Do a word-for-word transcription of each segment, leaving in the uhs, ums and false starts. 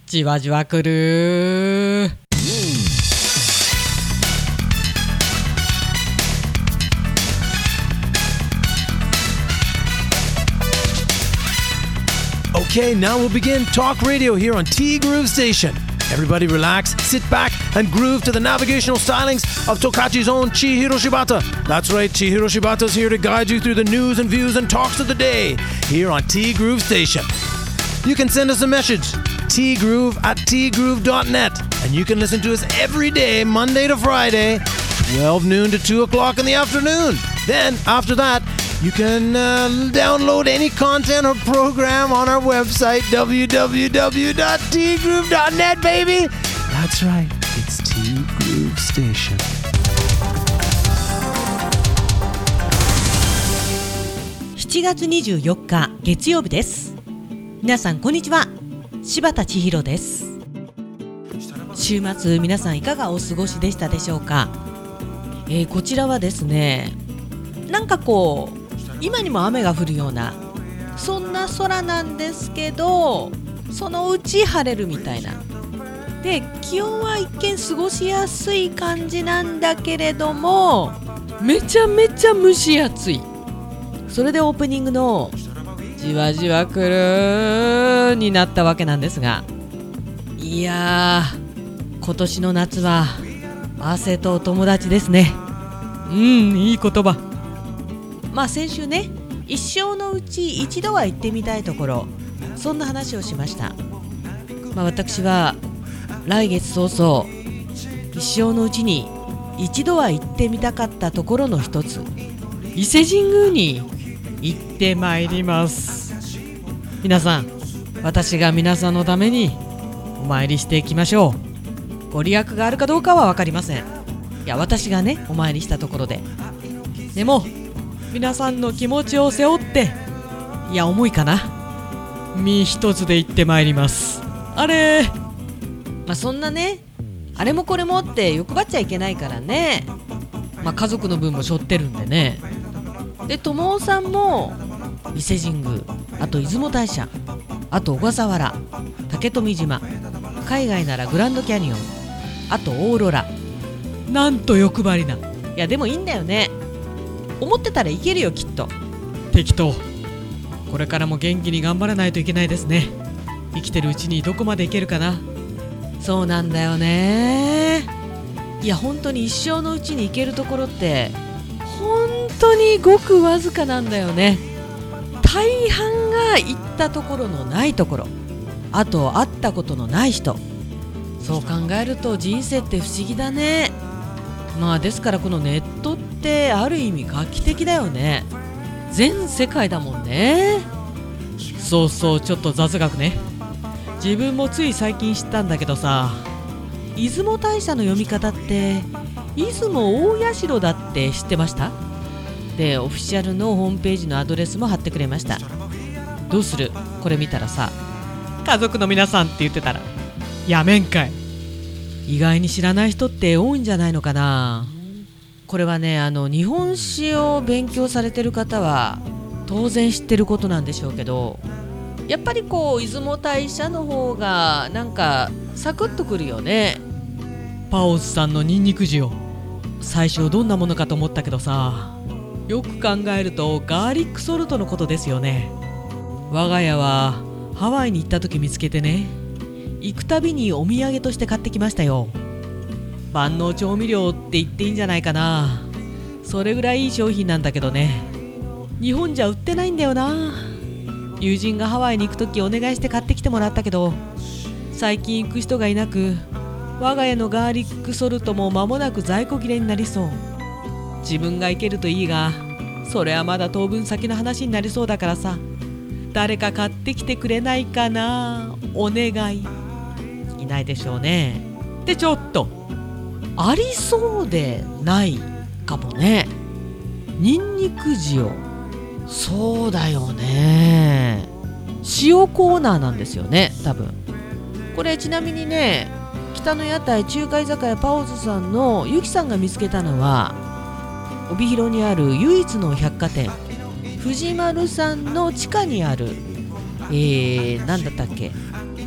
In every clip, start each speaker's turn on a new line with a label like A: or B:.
A: じわじわくる。
B: Okay, now we'll begin Talk Radio here on T Groove Station. Everybody relax, sit back, and groove to the navigational stylings of Tokachi's own Chihiro Shibata. That's right, Chihiro Shibata's here to guide you through the news and views and talks of the day here on T Groove Station. You can send us a message, tgroove at tgroove dot net, and you can listen to us every day, Monday to Friday, twelve noon to two o'clock in the afternoon. Then, after that, you can uh, download any content or program on our website, w w w dot t groove dot net, baby. That's right, it's T Groove Station.
A: しちがつにじゅうよっか月曜日です。皆さんこんにちは、柴田千尋です。週末皆さんいかがお過ごしでしたでしょうか。えー、こちらはですね、なんかこう今にも雨が降るようなそんな空なんですけど、そのうち晴れるみたいなで、気温は一見過ごしやすい感じなんだけれども、めちゃめちゃ蒸し暑い。それでオープニングのじわじわくるになったわけなんですが、いやー、今年の夏は汗とお友達ですね。うん、いい言葉。まあ先週ね、一生のうち一度は行ってみたいところ、そんな話をしました。まあ私は来月早々、一生のうちに一度は行ってみたかったところの一つ、伊勢神宮に行ってまいります。皆さん、私が皆さんのためにお参りしていきましょう。ご利益があるかどうかは分かりません。いや、私がねお参りしたところで、でも皆さんの気持ちを背負って、いや重いかな、身一つで行ってまいります。あれ、まあそんなね、あれもこれもって欲張っちゃいけないからね。まあ家族の分も背負ってるんでね。で、友さんも伊勢神宮、あと出雲大社、あと小笠原、竹富島、海外ならグランドキャニオン、あとオーロラ。なんと欲張りな。いやでもいいんだよね。思ってたらいけるよ、きっと。適当。これからも元気に頑張らないといけないですね。生きてるうちにどこまでいけるかな。そうなんだよね。いや本当に一生のうちに行けるところって本当にごくわずかなんだよね。大半が行ったところのないところ、あと会ったことのない人。そう考えると人生って不思議だね。まあですからこのネットってある意味画期的だよね。全世界だもんね。そうそう、ちょっと雑学ね。自分もつい最近知ったんだけどさ、出雲大社の読み方って出雲大社だって知ってました？で、オフィシャルのホームページのアドレスも貼ってくれました。どうする？これ見たらさ、家族の皆さんって言ってたらやめんかい。意外に知らない人って多いんじゃないのかな。これはね、あの日本史を勉強されてる方は当然知ってることなんでしょうけど、やっぱりこう出雲大社の方がなんかサクッとくるよね。パオズさんのニンニク塩、最初どんなものかと思ったけどさ、よく考えるとガーリックソルトのことですよね。我が家はハワイに行った時見つけてね、行くたびにお土産として買ってきましたよ。万能調味料って言っていいんじゃないかな。それぐらいいい商品なんだけどね、日本じゃ売ってないんだよな。友人がハワイに行く時お願いして買ってきてもらったけど、最近行く人がいなく、我が家のガーリックソルトも間もなく在庫切れになりそう。自分が行けるといいが、それはまだ当分先の話になりそうだからさ、誰か買ってきてくれないかな、お願い。いないでしょうね。で、ちょっとありそうでないかもね。ニンニク塩、そうだよね。塩コーナーなんですよね、多分。これちなみにね、北の屋台中華居酒屋パオズさんのゆきさんが見つけたのは、帯広にある唯一の百貨店藤丸さんの地下にある、えー、なんだったっけ、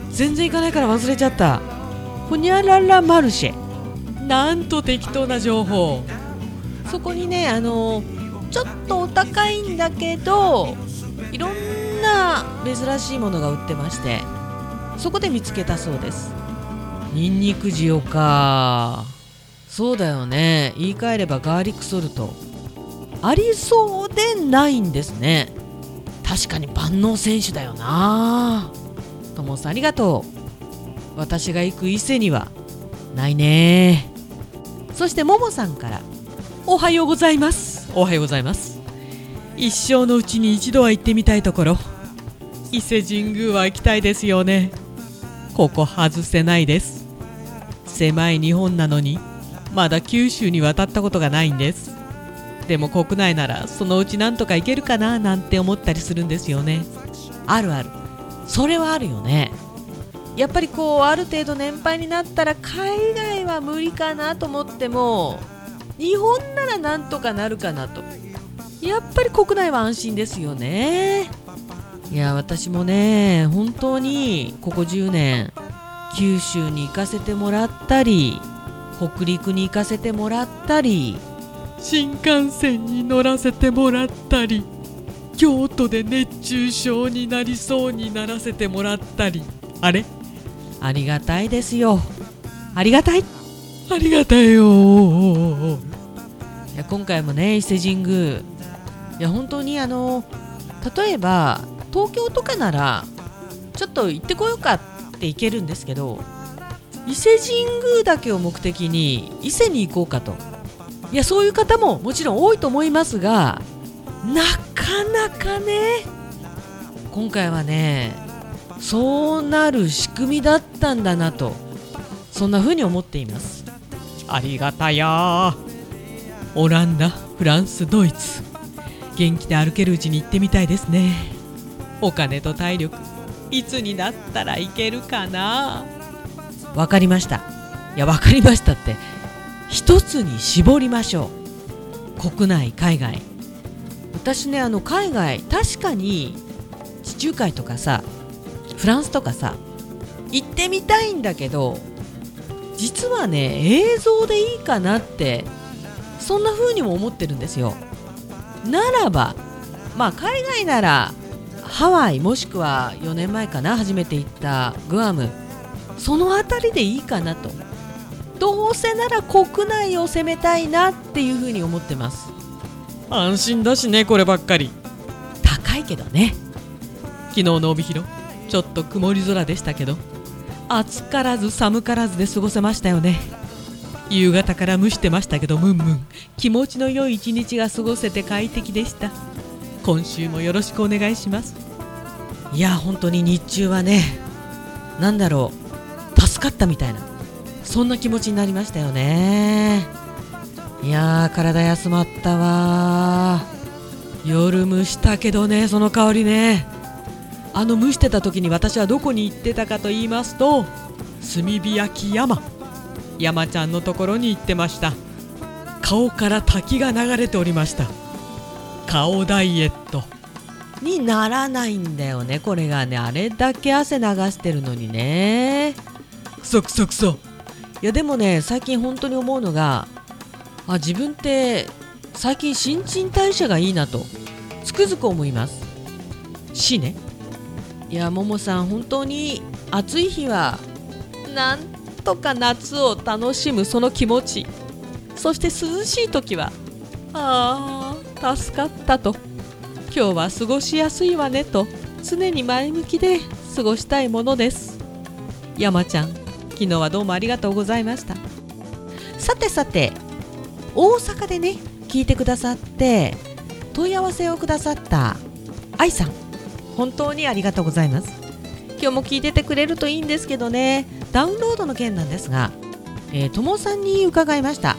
A: 全然行かないから忘れちゃった。ホニャララマルシェ、なんと適当な情報。そこにね、あのちょっとお高いんだけどいろんな珍しいものが売ってまして、そこで見つけたそうです。ニンニク塩か。そうだよね、言い換えればガーリックソルトありそうでないんですね。確かに万能選手だよな。ともさんありがとう。私が行く伊勢にはないね。そしてももさんからおはようございます。おはようございます。一生のうちに一度は行ってみたいところ、伊勢神宮は行きたいですよね。ここ外せないです。狭い日本なのにまだ九州に渡ったことがないんです。でも国内ならそのうちなんとか行けるかななんて思ったりするんですよね。あるある、それはあるよね。やっぱりこうある程度年配になったら海外は無理かなと思っても日本ならなんとかなるかなと。やっぱり国内は安心ですよね。いや私もね、本当にここじゅうねん九州に行かせてもらったり北陸に行かせてもらったり新幹線に乗らせてもらったり京都で熱中症になりそうにならせてもらったり、あれありがたいですよ。ありがたいありがたいよ。いや今回もね伊勢神宮、いや本当にあの例えば東京とかならちょっと行ってこようかって行けるんですけど、伊勢神宮だけを目的に伊勢に行こうかと、いやそういう方ももちろん多いと思いますが、なかなかね今回はねそうなる仕組みだったんだなと、そんな風に思っています。ありがたや。オランダ、フランス、ドイツ、元気で歩けるうちに行ってみたいですね。お金と体力いつになったらいけるかな。わかりました。いやわかりましたって一つに絞りましょう。国内海外。私ねあの海外確かに地中海とかさフランスとかさ行ってみたいんだけど、実はね映像でいいかなってそんな風にも思ってるんですよ。ならばまあ海外ならハワイもしくはよねんまえかな初めて行ったグアム、そのあたりでいいかなと。どうせなら国内を攻めたいなっていう風に思ってます。安心だしねこればっかり。高いけどね。昨日の帯広ちょっと曇り空でしたけど暑からず寒からずで過ごせましたよね。夕方から蒸してましたけどムンムン気持ちの良い一日が過ごせて快適でした。今週もよろしくお願いします。いや本当に日中はねなんだろう助かったみたいなそんな気持ちになりましたよね。いやー体休まったわ。夜蒸したけどねその香りね。あの蒸してた時に私はどこに行ってたかと言いますと炭火焼き山山ちゃんのところに行ってました。顔から滝が流れておりました。顔ダイエットにならないんだよねこれがね。あれだけ汗流してるのにねクソクソクソ。いやでもね最近本当に思うのがあ自分って最近新陳代謝がいいなとつくづく思いますしね。いやももさん本当に暑い日はなんとか夏を楽しむその気持ち、そして涼しい時はあー助かったと今日は過ごしやすいわねと常に前向きで過ごしたいものです。山ちゃん昨日はどうもありがとうございました。さてさて大阪でね聞いてくださって問い合わせをくださった愛さん本当にありがとうございます。今日も聞いててくれるといいんですけどね。ダウンロードの件なんですが、えー、ともさんに伺いました。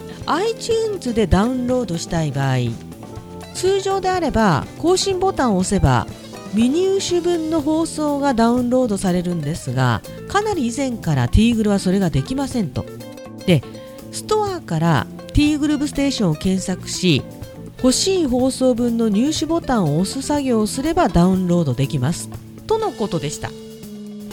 A: iTunes でダウンロードしたい場合通常であれば更新ボタンを押せば未入手分の放送がダウンロードされるんですが、かなり以前から T グルはそれができませんと。でストアから T グルーブステーションを検索し欲しい放送分の入手ボタンを押す作業をすればダウンロードできますとのことでした。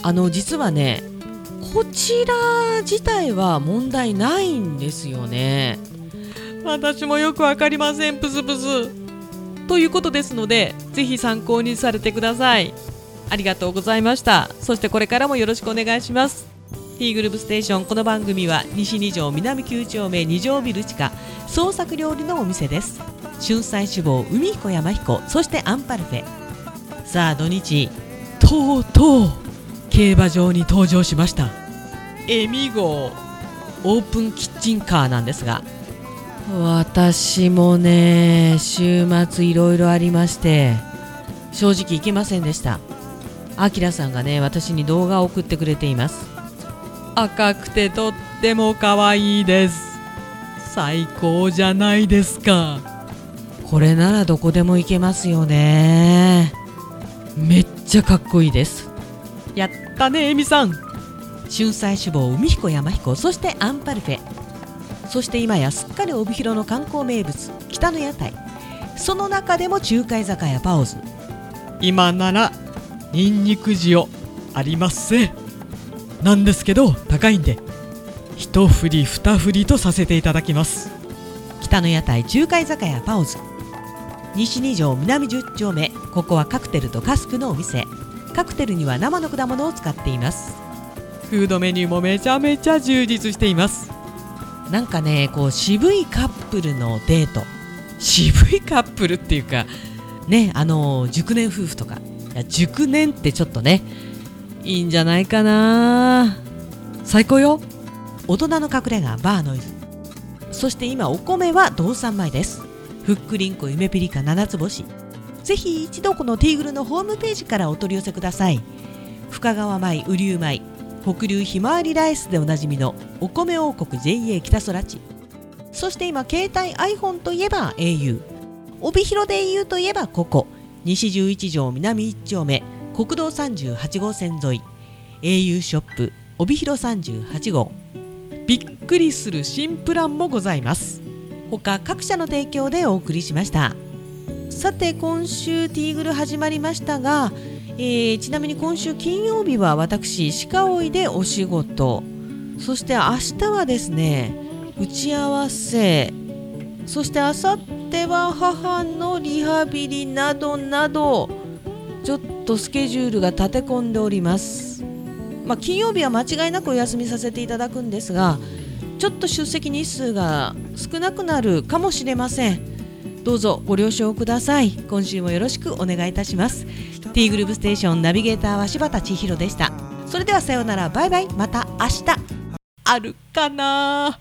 A: あの実はねこちら自体は問題ないんですよね。私もよくわかりません。プスプスということですので、ぜひ参考にされてください。ありがとうございました。そしてこれからもよろしくお願いします。 T グループステーション、この番組は西に条南きゅう丁目に条ビル地下創作料理のお店です。春菜志望、海彦山彦、そしてアンパルフェ。さあ土日とうとう競馬場に登場しました。エミ号オープンキッチンカーなんですが、私もね週末いろいろありまして正直行けませんでした。アキラさんがね私に動画を送ってくれています。赤くてとっても可愛いです。最高じゃないですか。これならどこでも行けますよね。めっちゃかっこいいです。やったねエミさん。春菜志望、海彦山彦、そしてアンパルフェ、そして今やすっかり帯広の観光名物北の屋台、その中でも中華居酒屋パオズ。今ならニンニク塩ありますせなんですけど高いんで一振り二振りとさせていただきます。北の屋台中華居酒屋パオズ、西に条南じゅっ丁目。ここはカクテルとカスクのお店。カクテルには生の果物を使っています。フードメニューもめちゃめちゃ充実しています。なんかねこう渋いカップルのデート、渋いカップルっていうかね、あの熟年夫婦とか、いや熟年ってちょっとねいいんじゃないかな。最高よ。大人の隠れ家バーノイズ。そして今お米は道産米です。ふっくりんこ夢ピリカ七つ星。ぜひ一度このティーグルのホームページからお取り寄せください。深川米、雨竜米、北流ひまわりライスでおなじみのお米王国 ジェイエー 北空地。そして今携帯 iPhone といえば エーユー、 帯広で エーユー といえばここ西じゅういち条南いち丁目国道さんじゅうはち号線沿い エーユー ショップ帯広さんじゅうはち号。びっくりする新プランもございます。他各社の提供でお送りしました。さて今週ティーグル始まりましたが、えー、ちなみに今週金曜日は私鹿追いでお仕事、そして明日はですね打ち合わせ、そして明後日は母のリハビリなどなどちょっとスケジュールが立て込んでおります。まあ、金曜日は間違いなくお休みさせていただくんですが、ちょっと出席日数が少なくなるかもしれません。どうぞご了承ください。今週もよろしくお願いいたします。 T グループステーションナビゲーターは柴田千尋でした。それではさようなら、バイバイ、また明日あるかな。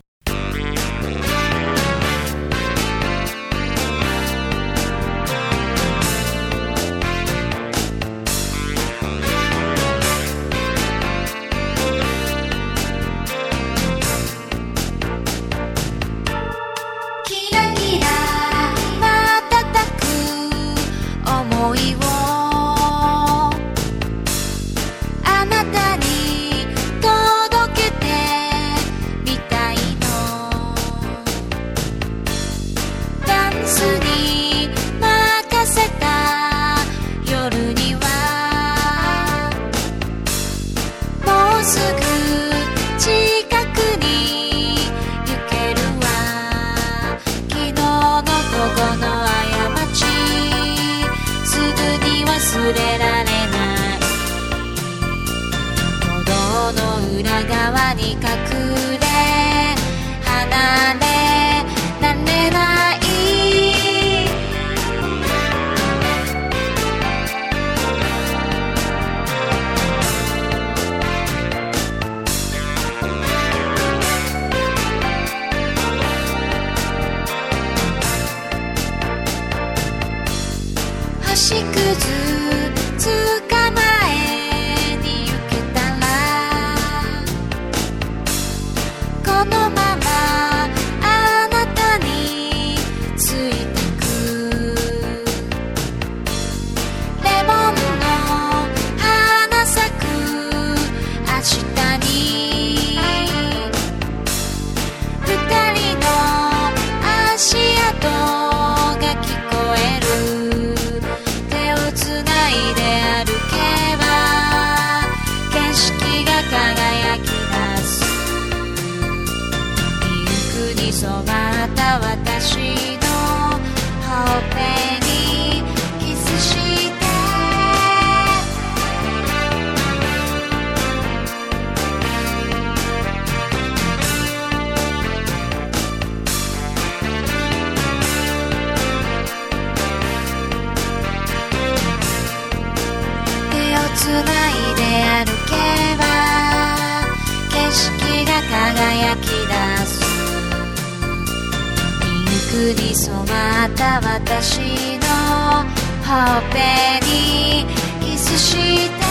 C: に隠れ離れられない星屑捕まえに行けたら染まった私のほっぺにキスして手をつないで歩けば景色が輝き出すピンクに染まった私のほっぺにキスして